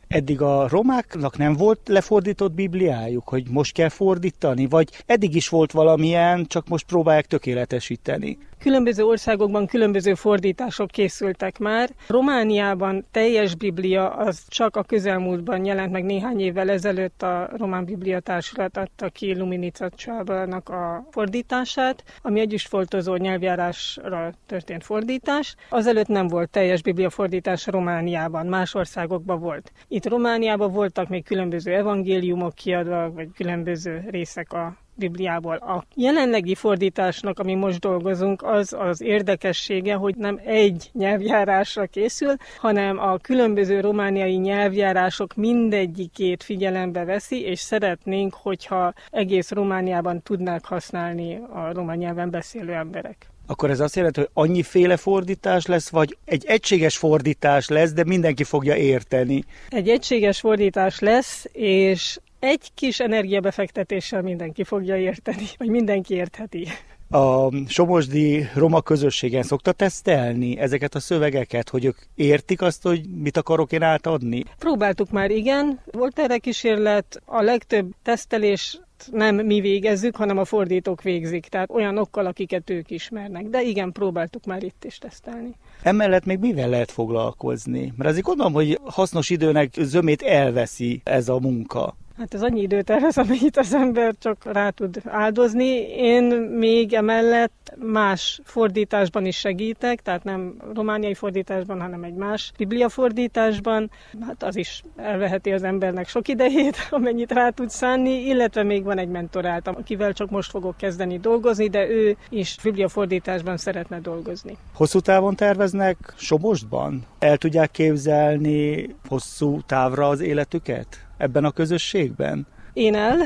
Eddig a romáknak nem volt lefordított Bibliájuk, hogy most kell fordítani, vagy eddig is volt valamilyen, csak most próbálják tökéletesíteni? Különböző országokban különböző fordítások készültek már. Romániában teljes Biblia az csak a közelmúltban jelent meg, néhány évvel ezelőtt a Román Biblia Társulat adta ki Luminica Csábának a fordítását, ami együttfoltozó nyelvjárásra történt fordítás. Azelőtt nem volt teljes Biblia fordítás Romániában, más országokban volt. Itt Romániában voltak még különböző evangéliumok kiadva, vagy különböző részek a Bibliából. A jelenlegi fordításnak, ami most dolgozunk, az érdekessége, hogy nem egy nyelvjárásra készül, hanem a különböző romániai nyelvjárások mindegyikét figyelembe veszi, és szeretnénk, hogyha egész Romániában tudnák használni a román nyelven beszélő emberek. Akkor ez azt jelenti, hogy annyiféle fordítás lesz, vagy egy egységes fordítás lesz, de mindenki fogja érteni? Egy egységes fordítás lesz, és egy kis energiabefektetéssel mindenki fogja érteni, vagy mindenki értheti. A somosdi roma közösségen szokta tesztelni ezeket a szövegeket, hogy ők értik azt, hogy mit akarok én átadni? Próbáltuk már, igen. Volt erre kísérlet. A legtöbb tesztelés nem mi végezzük, hanem a fordítók végzik. Tehát olyanokkal, akiket ők ismernek. De igen, próbáltuk már itt is tesztelni. Emellett még mivel lehet foglalkozni? Mert azért gondolom, hogy hasznos időnek zömét elveszi ez a munka. Hát ez annyi időt elvesz, amennyit az ember csak rá tud áldozni. Én még emellett más fordításban is segítek, tehát nem romániai fordításban, hanem egy más bibliafordításban. Hát az is elveheti az embernek sok idejét, amennyit rá tud szánni, illetve még van egy mentoráltam, akivel csak most fogok kezdeni dolgozni, de ő is bibliafordításban szeretne dolgozni. Hosszú távon terveznek Somosdban? El tudják képzelni hosszú távra az életüket ebben a közösségben? Én el.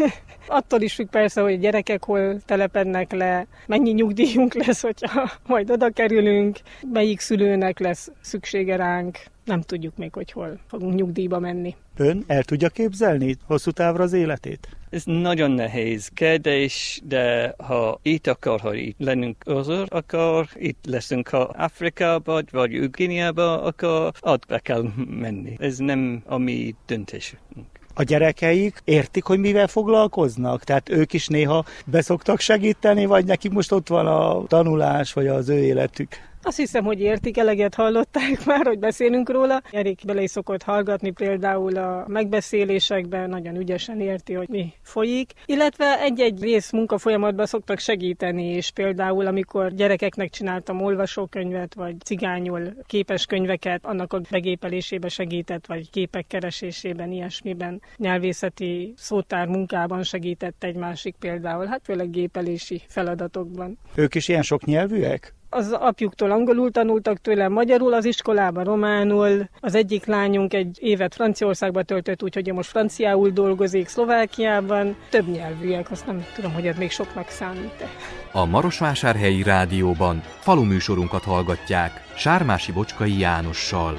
Attól is függ persze, hogy gyerekek hol telepednek le, mennyi nyugdíjunk lesz, hogyha majd oda kerülünk, melyik szülőnek lesz szüksége ránk. Nem tudjuk még, hogy hol fogunk nyugdíjba menni. Ön el tudja képzelni hosszú távra az életét? Ez nagyon nehéz kérdés, de ha itt akar, hogy itt lennünk özör, akkor itt leszünk, ha Afrikába vagy Guineába, akkor ott be kell menni. Ez nem a mi döntésünk. A gyerekeik értik, hogy mivel foglalkoznak? Tehát ők is néha beszoktak segíteni, vagy nekik most ott van a tanulás, vagy az ő életük? Azt hiszem, hogy értik, eleget hallották már, hogy beszélünk róla. Erik bele is szokott hallgatni például a megbeszélésekben, nagyon ügyesen érti, hogy mi folyik. Illetve egy-egy rész munkafolyamatban szoktak segíteni, és például amikor gyerekeknek csináltam olvasókönyvet, vagy cigányul képes könyveket, annak a begépelésébe segített, vagy képek keresésében, ilyesmiben, nyelvészeti szótár munkában segített egy másik például, hát főleg gépelési feladatokban. Ők is ilyen sok nyelvűek? Az apjuktól angolul tanultak, tőlem magyarul, az iskolában románul. Az egyik lányunk egy évet Franciaországba töltött, úgyhogy most franciául dolgozik, Szlovákiában. Több nyelvűek, azt nem tudom, hogy ez még soknak számít-e. A Marosvásárhelyi Rádióban faluműsorunkat hallgatják Sármási Bocskai Jánossal.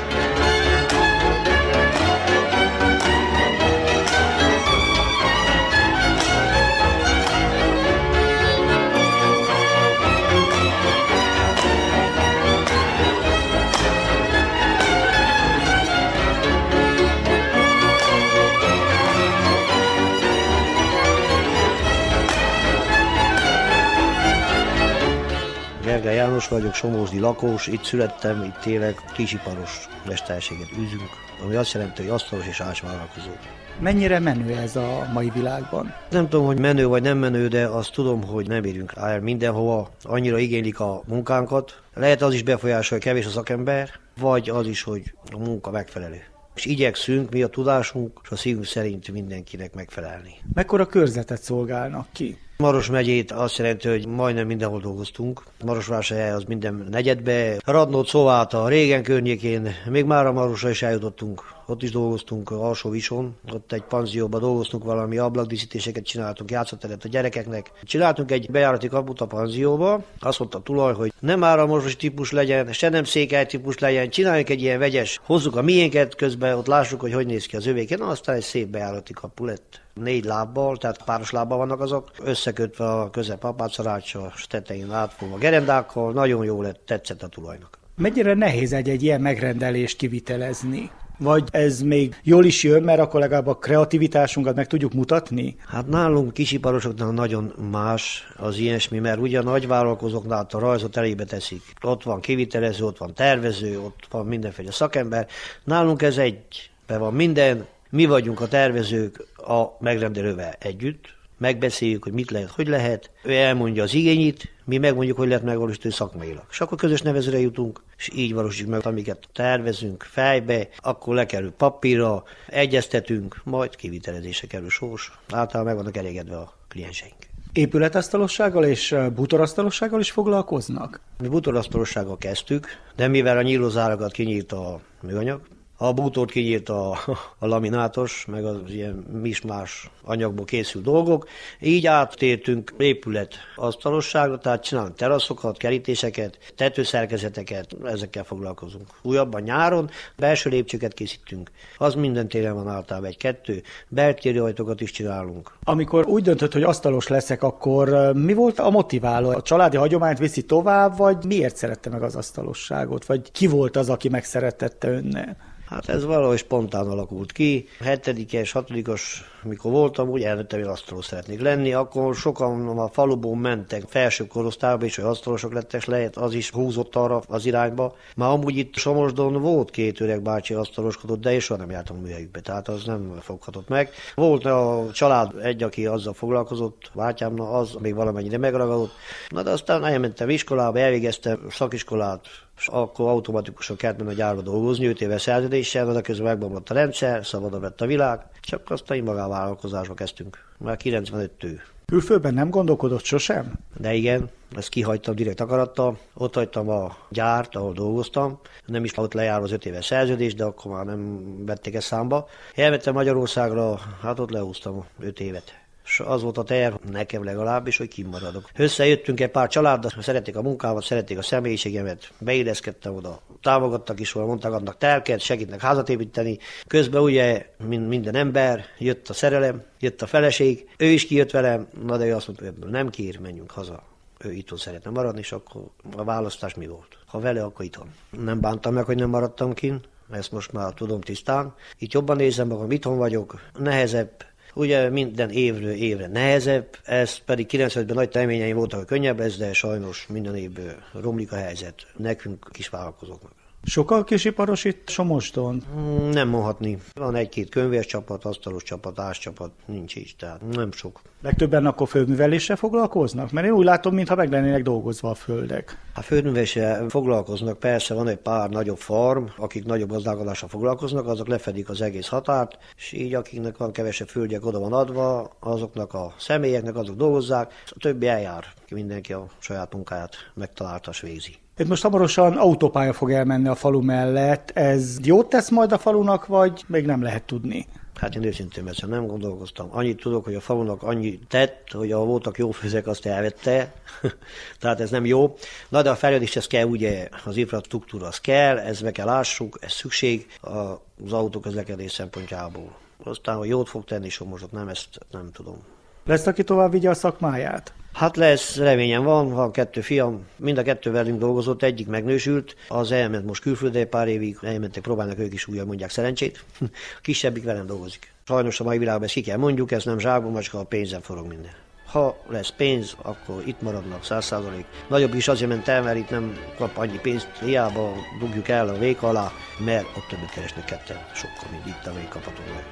Gergely János vagyok, somósdi lakós, itt születtem, itt élek, kisiparos mesterséget űzünk, ami azt jelenti, hogy asztalos és ácsvállalkozó. Mennyire menő ez a mai világban? Nem tudom, hogy menő vagy nem menő, de azt tudom, hogy nem érünk el mindenhova, annyira igénylik a munkánkat. Lehet az is befolyásol, hogy kevés a szakember, vagy az is, hogy a munka megfelelő. És igyekszünk, mi a tudásunk, és a szívünk szerint mindenkinek megfelelni. Mekkora körzetet szolgálnak ki? Maros megyét azt jelenti, hogy majdnem mindenhol dolgoztunk. Marosvásárhely az minden negyedbe. Radnót, Szováta, Régen környékén, még már a Marosra is eljutottunk. Ott is dolgoztunk Alsó-Vison, ott egy panzióban dolgoztunk, valami ablakdíszítéseket csináltunk, játszóteret a gyerekeknek. Csináltunk egy bejárati kaput a panzióba, azt mondta a tulaj, hogy nem áramosos típus legyen, se nem székely típus legyen, csináljunk egy ilyen vegyes, hozzuk a miénket, közben ott lássuk, hogy néz ki az övéken, aztán egy szép bejárati kapu lett. 4 lábbal, tehát páros lábbal vannak azok, összekötve a közep apácarácsa, tetején átfogva gerendákkal, nagyon jó lett, tetszett a tulajnak. Mennyire nehéz egy ilyen megrendelést kivitelezni? Vagy ez még jól is jön, mert akkor legalább a kreativitásunkat meg tudjuk mutatni? Hát nálunk kisiparosoknál nagyon más az ilyesmi, mert ugye a nagyvállalkozóknál a rajzot elébe teszik. Ott van kivitelező, ott van tervező, ott van mindenféle szakember. Nálunk ez egyben van minden. Mi vagyunk a tervezők a megrendelővel együtt, megbeszéljük, hogy mit lehet, hogy lehet, ő elmondja az igényét, mi megmondjuk, hogy lehet megvalósítani szakmailag. És akkor közös nevezőre jutunk, és így valósítjuk meg, amiket tervezünk fejbe, akkor lekerül papírra, egyeztetünk, majd kivitelezése kerül sors. Általában meg vannak elégedve a klienseink. Épületasztalossággal és bútorasztalossággal is foglalkoznak? Mi bútorasztalossággal kezdtük, de mivel a nyílózárakat kinyílt a műanyag, a bútort kinyírt a laminátos, meg az ilyen mismás anyagból készült dolgok. Így áttértünk épület asztalosságra, tehát csinálunk teraszokat, kerítéseket, tetőszerkezeteket, ezekkel foglalkozunk. Újabban nyáron belső lépcsőket készítünk. Az minden téren van általában egy-kettő, beltéri ajtókat is csinálunk. Amikor úgy döntött, hogy asztalos leszek, akkor mi volt a motiváló? A családi hagyományt viszi tovább, vagy miért szerette meg az asztalosságot? Vagy ki volt az, aki megszerettette önnel? Hát ez valahogy spontán alakult ki. 7-es, 6-os, mikor voltam, úgy elvettem, hogy asztalos szeretnék lenni. Akkor sokan a faluból mentek felső korosztályba is, hogy asztalosok lettek, lehet, az is húzott arra az irányba. Már amúgy itt Somosdon volt 2 öreg bácsi asztaloskodott, de én soha nem jártam műhelyükbe, tehát az nem foghatott meg. Volt a család egy, aki azzal foglalkozott, bátyámnak, az még valamennyire megragadott. Na de aztán elmentem iskolába, elvégeztem szakiskolát, és akkor automatikusan kellett menni a gyárba dolgozni, 5 éves szerződéssel, de közben megbomlott a rendszer, szabadon lett a világ, csak aztán magánvállalkozásba kezdtünk, már 95-től. Külföldben nem gondolkodott sosem? De igen, ezt kihagytam direkt akarattal, ott hagytam a gyárt, ahol dolgoztam, nem is ott lejárva az 5 éves szerződés, de akkor már nem vették ezt számba. Elmentem Magyarországra, hát ott lehúztam 5 évet. És az volt a terv, nekem legalábbis, hogy kimaradok. Összejöttünk egy pár családdal, szerették a munkámat, szerették a személyiségemet, beilleszkedtem oda, támogattak is volna, mondták, adnak telket, segítnek házat építeni. Közben ugye, minden ember, jött a szerelem, jött a feleség, ő is kijött velem, na de ő azt mondta, ebből nem kér, menjünk haza. Ő itthon szeretne maradni, és akkor a választás mi volt? Ha vele, akkor itthon. Nem bántam meg, hogy nem maradtam kint, ezt most már tudom tisztán. Itt jobban nézem magam, itthon vagyok, nehezebb. Ugye minden évre nehezebb, ez pedig 95-ben nagy terményeim voltak, hogy könnyebb ez, de sajnos minden évben romlik a helyzet nekünk kis vállalkozóknak. Sokkal kisiparos itt Somosdon? Nem mondhatni. Van 1-2 könyves csapat, asztalos csapat, áscsapat, nincs így, tehát nem sok. Legtöbben akkor földműveléssel foglalkoznak? Mert én úgy látom, mintha meg lennének dolgozva a földek. A földműveléssel foglalkoznak, persze van egy pár nagyobb farm, akik nagyobb gazdálkodással foglalkoznak, azok lefedik az egész határt, és így akiknek van kevesebb földjek oda van adva, azoknak a személyeknek azok dolgozzák, a többi eljár, mindenki a saját munkáját megtalálta, és végzi. Itt most hamarosan autópálya fog elmenni a falu mellett. Ez jót tesz majd a falunak, vagy még nem lehet tudni? Hát én őszintén ezzel nem gondolkoztam. Annyit tudok, hogy a falunak annyit tett, hogy ahol voltak jó főzek, azt elvette. Tehát ez nem jó. Na de a fejlődéshez kell ugye, az infrastruktúra az kell, ezt be kell lássuk, ez szükség az autóközlekedés szempontjából. Aztán, hogy jót fog tenni Somosot, nem, ezt nem tudom. Lesz, aki tovább vigye a szakmáját? Hát lesz, reményem van 2 fiam, mind a 2 velünk dolgozott, egyik megnősült, az elment most külföldre pár évig, elmentek, próbálnak ők is újra, mondják szerencsét, a kisebbik velem dolgozik. Sajnos a mai világban ezt ki kell mondjuk, ez nem zsákban, csak a pénzen forog minden. Ha lesz pénz, akkor itt maradnak 100%. Nagyobb is azért ment el, mert itt nem kap annyi pénzt, hiába dugjuk el a véka alá, mert ott többet keresnek ketten, sokkal, mint itt, amelyik kaphatunk meg.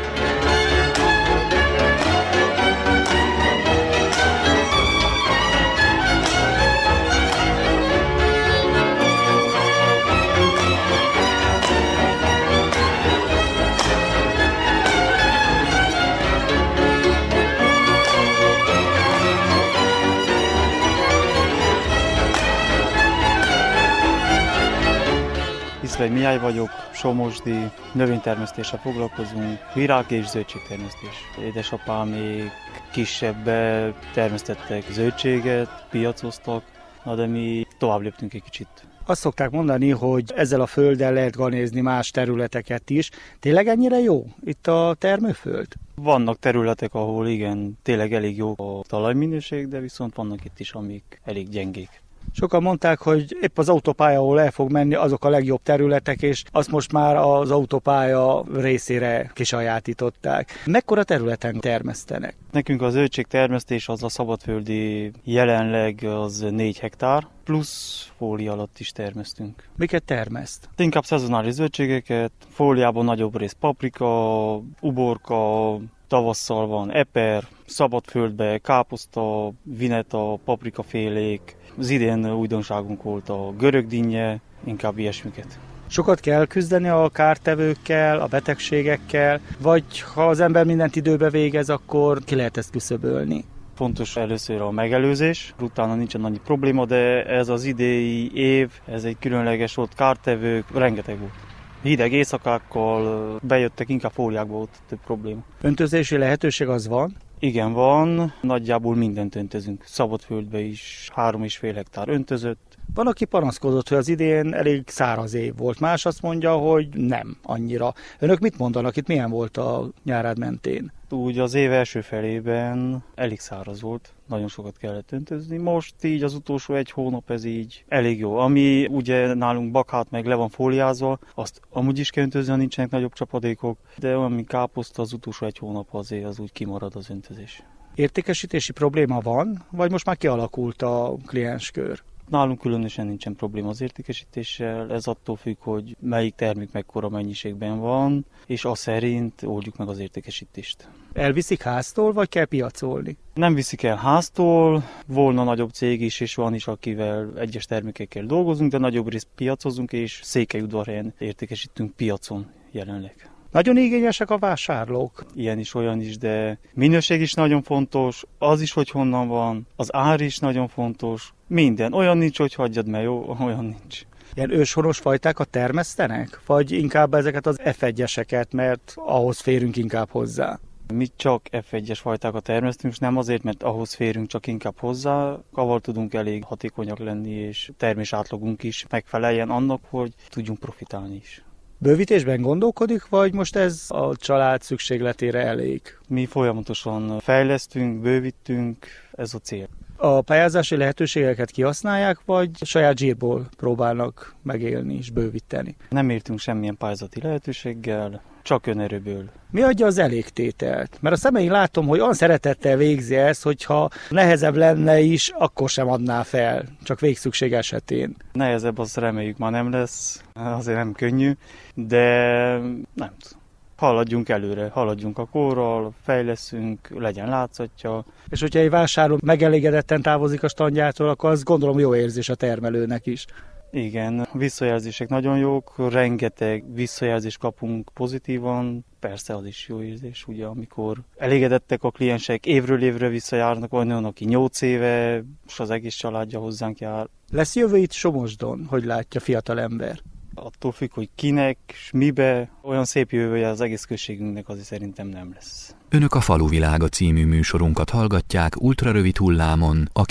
Iszlay Mihály vagyok, somosdi, növénytermesztéssel foglalkozunk, virág- és zöldségtermesztés. Édesapám még kisebben termesztettek zöldséget, piacoztak, de mi tovább léptünk egy kicsit. Azt szokták mondani, hogy ezzel a földdel lehet ganézni más területeket is. Tényleg ennyire jó itt a termőföld? Vannak területek, ahol igen, tényleg elég jó a talajminőség, de viszont vannak itt is, amik elég gyengék. Sokan mondták, hogy épp az autópálya, ahol el fog menni, azok a legjobb területek, és azt most már az autópálya részére kisajátították. Mekkora területen termesztenek? Nekünk a zöldségtermesztés az a szabadföldi jelenleg az 4 hektár, plusz fólia alatt is termesztünk. Miket termeszt? Inkább szezonális zöldségeket, fóliában nagyobb rész paprika, uborka, tavasszal van eper, szabadföldbe káposzta, vineta, paprikafélék. Az idén újdonságunk volt a görögdinnye, inkább ilyesmiket. Sokat kell küzdeni a kártevőkkel, a betegségekkel, vagy ha az ember mindent időbe végez, akkor ki lehet ezt küszöbölni? Fontos először a megelőzés, utána nincsen annyi probléma, de ez az idei év, ez egy különleges volt, kártevők, rengeteg volt. Hideg éjszakákkal bejöttek, inkább fóliákba volt több probléma. Öntözési lehetőség az van? Igen, van. Nagyjából mindent öntözünk. Szabadföldbe is 3,5 hektár öntözött. Van, aki panaszkodott, hogy az idén elég száraz év volt. Más azt mondja, hogy nem annyira. Önök mit mondanak? Itt milyen volt a nyárád mentén? Úgy az év első felében elég száraz volt. Nagyon sokat kellett öntözni. Most így az utolsó 1 hónap ez így elég jó. Ami ugye nálunk bakhát meg le van fóliázva, azt amúgy is kell öntözni, ha nincsenek nagyobb csapadékok. De olyan, mint káposzta, az utolsó 1 hónap azért az úgy kimarad az öntözés. Értékesítési probléma van, vagy most már kialakult a klienskör? Nálunk különösen nincsen probléma az értékesítéssel, ez attól függ, hogy melyik termék mekkora mennyiségben van, és az szerint oldjuk meg az értékesítést. Elviszik háztól, vagy kell piacolni? Nem viszik el háztól, volna nagyobb cég is, és van is, akivel egyes termékekkel dolgozunk, de nagyobb részt piacozunk, és Székelyudvarhelyen értékesítünk piacon jelenleg. Nagyon igényesek a vásárlók. Ilyen is, olyan is, de minőség is nagyon fontos, az is, hogy honnan van, az ár is nagyon fontos, minden. Olyan nincs, hogy hagyjad, mert jó, olyan nincs. Ilyen őshonos fajtákat termesztenek? Vagy inkább ezeket az F1-eseket, mert ahhoz férünk inkább hozzá? Mi csak F1-es fajtákat termesztünk, és nem azért, mert ahhoz férünk csak inkább hozzá, avval tudunk elég hatékonyak lenni, és termés átlagunk is megfeleljen annak, hogy tudjunk profitálni is. Bővítésben gondolkodik, vagy most ez a család szükségletére elég? Mi folyamatosan fejlesztünk, bővítünk, ez a cél. A pályázási lehetőségeket kihasználják, vagy saját zsírból próbálnak megélni és bővíteni? Nem értünk semmilyen pályázati lehetőséggel, csak önerőből. Mi adja az elégtételt? Mert a szemeim látom, hogy olyan szeretettel végzi ezt, hogyha nehezebb lenne is, akkor sem adná fel, csak végszükség esetén. Nehezebb, azt reméljük már nem lesz, azért nem könnyű, de nem tudom. Haladjunk előre, haladjunk a korral, fejleszünk, legyen látszatja. És hogyha egy vásárló megelégedetten távozik a standjától, akkor az gondolom jó érzés a termelőnek is. Igen, visszajelzések nagyon jók, rengeteg visszajelzést kapunk pozitívan, persze az is jó érzés, ugye, amikor elégedettek a kliensek, évről évre visszajárnak, van olyan, aki 8 éve, és az egész családja hozzánk jár. Lesz jövő itt Somosdon, hogy látja fiatal ember? Attól függ, hogy kinek, s mibe, olyan szép jövője az egész községünknek azért szerintem nem lesz. Önök a Faluvilága című műsorunkat hallgatják ultrarövid hullámon a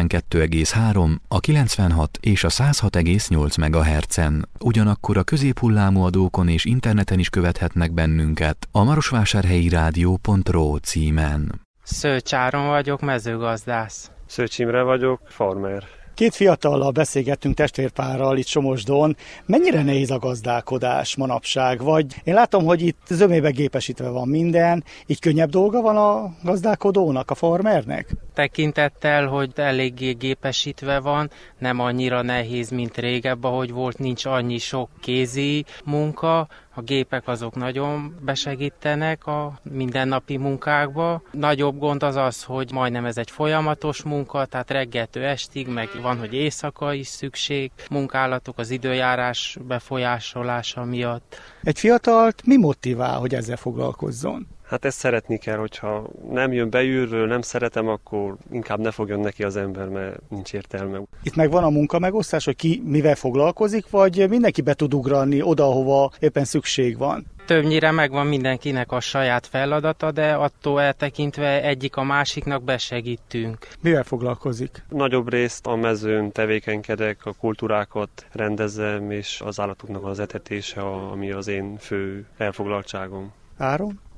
92,3, a 96 és a 106,8 MHz-en. Ugyanakkor a középhullámú adókon és interneten is követhetnek bennünket a marosvásárhelyirádió.ro címen. Szőcs Áron vagyok, mezőgazdász. Szőcs Imre vagyok, farmer. Két fiatallal beszélgettünk, testvérpárral itt Somosdon. Mennyire nehéz a gazdálkodás manapság? Vagy én látom, hogy itt zömébe gépesítve van minden, így könnyebb dolga van a gazdálkodónak, a farmernek? Tekintettel, hogy eléggé gépesítve van, nem annyira nehéz, mint régebb, ahogy volt, nincs annyi sok kézi munka, a gépek azok nagyon besegítenek a mindennapi munkákba. Nagyobb gond az az, hogy majdnem ez egy folyamatos munka, tehát reggeltől estig, meg van, hogy éjszaka is szükség, munkálatok az időjárás befolyásolása miatt. Egy fiatalt mi motivál, hogy ezzel foglalkozzon? Hát ezt szeretni kell, hogyha nem jön beülről, nem szeretem, akkor inkább ne fogjon neki az ember, mert nincs értelme. Itt meg van a munkamegosztás, hogy ki mivel foglalkozik, vagy mindenki be tud ugrani oda, ahova éppen szükség van? Többnyire megvan mindenkinek a saját feladata, de attól eltekintve egyik a másiknak besegítünk. Mivel foglalkozik? Nagyobb részt a mezőn tevékenykedek, a kultúrákat rendezem, és az állatoknak az etetése, ami az én fő elfoglaltságom. Áron?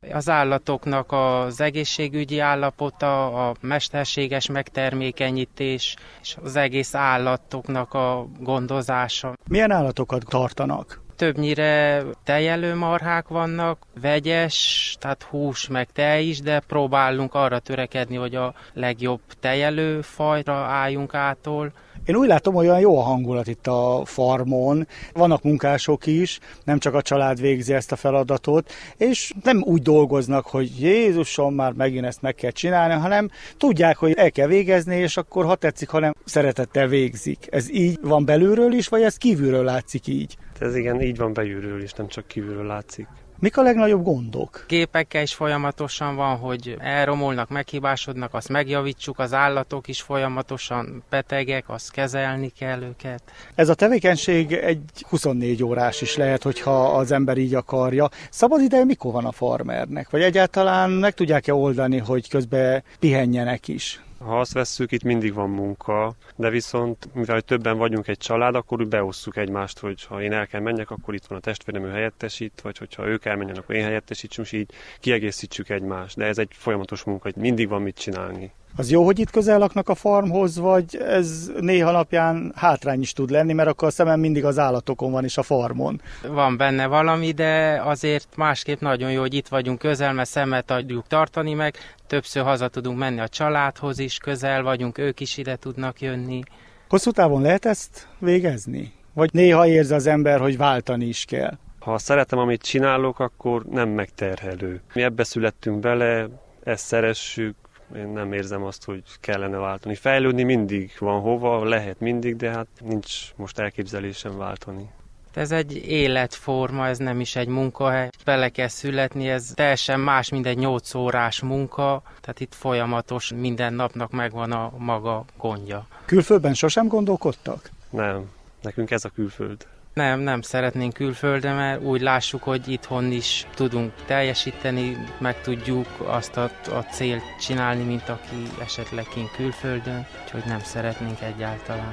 Az állatoknak az egészségügyi állapota, a mesterséges megtermékenyítés, és az egész állatoknak a gondozása. Milyen állatokat tartanak? Többnyire tejelő marhák vannak, vegyes, tehát hús meg tej is, de próbálunk arra törekedni, hogy a legjobb tejelő fajra álljunk ától. Én úgy látom, olyan jó a hangulat itt a farmon, vannak munkások is, nem csak a család végzi ezt a feladatot, és nem úgy dolgoznak, hogy Jézusom, már megint ezt meg kell csinálni, hanem tudják, hogy el kell végezni, és akkor ha tetszik, hanem szeretettel végzik. Ez így van belülről is, vagy ez kívülről látszik így? Ez igen, így van belülről is, nem csak kívülről látszik. Mik a legnagyobb gondok? Gépekkel is folyamatosan van, hogy elromolnak, meghibásodnak, azt megjavítsuk, az állatok is folyamatosan betegek, azt kezelni kell őket. Ez a tevékenység egy 24 órás is lehet, hogyha az ember így akarja. Szabad ideje mikor van a farmernek? Vagy egyáltalán meg tudják-e oldani, hogy közben pihenjenek is? Ha azt vesszük, itt mindig van munka, de viszont, mivel többen vagyunk egy család, akkor úgy beosszuk egymást, hogy ha én el kell menjek, akkor itt van a testvérem, ő helyettesít, vagy hogyha ők elmenjenek, akkor én helyettesítsem, és így kiegészítsük egymást. De ez egy folyamatos munka, hogy mindig van mit csinálni. Az jó, hogy itt közel laknak a farmhoz, vagy ez néha napján hátrány is tud lenni, mert akkor a szemem mindig az állatokon van és a farmon? Van benne valami, de azért másképp nagyon jó, hogy itt vagyunk közel, mert szemmel tudjuk tartani meg, többször haza tudunk menni a családhoz is, közel vagyunk, ők is ide tudnak jönni. Hosszú távon lehet ezt végezni? Vagy néha érzi az ember, hogy váltani is kell? Ha szeretem, amit csinálok, akkor nem megterhelő. Mi ebbe születtünk bele, ezt szeressük, én nem érzem azt, hogy kellene váltani. Fejlődni mindig van hova, lehet mindig, de hát nincs most elképzelésem váltani. Ez egy életforma, ez nem is egy munkahely. Bele kell születni, ez teljesen más, mint egy 8 órás munka, tehát itt folyamatos, minden napnak megvan a maga gondja. Külföldben sosem gondolkodtak? Nem, nekünk ez a külföld. Nem szeretnénk külföldre, mert úgy lássuk, hogy itthon is tudunk teljesíteni, meg tudjuk azt a célt csinálni, mint aki esetleg kint külföldön, úgyhogy nem szeretnénk egyáltalán.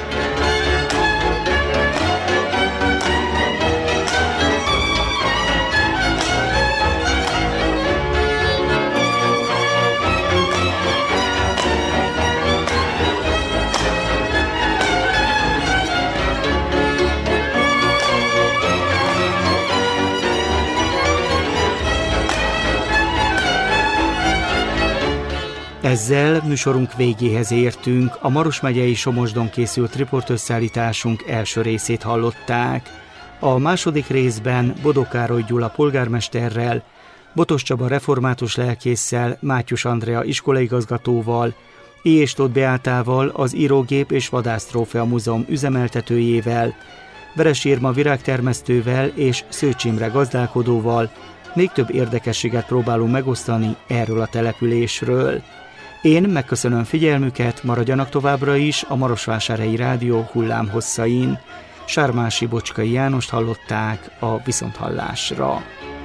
Ezzel műsorunk végéhez értünk, a Maros megyei Somosdon készült riportösszállításunk első részét hallották. A második részben Bodó Károly Gyula polgármesterrel, Botos Csaba református lelkésszel, Mátyus Andrea iskolaigazgatóval, és Tóth Beátával, az Írógép és Vadásztrófea Múzeum üzemeltetőjével, Veres Irma virágtermesztővel és Szőcs Imre gazdálkodóval még több érdekességet próbálunk megosztani erről a településről. Én megköszönöm figyelmüket, maradjanak továbbra is a Marosvásárhelyi Rádió hullámhosszain. Sármási Bocskai Jánost hallották a viszonthallásra.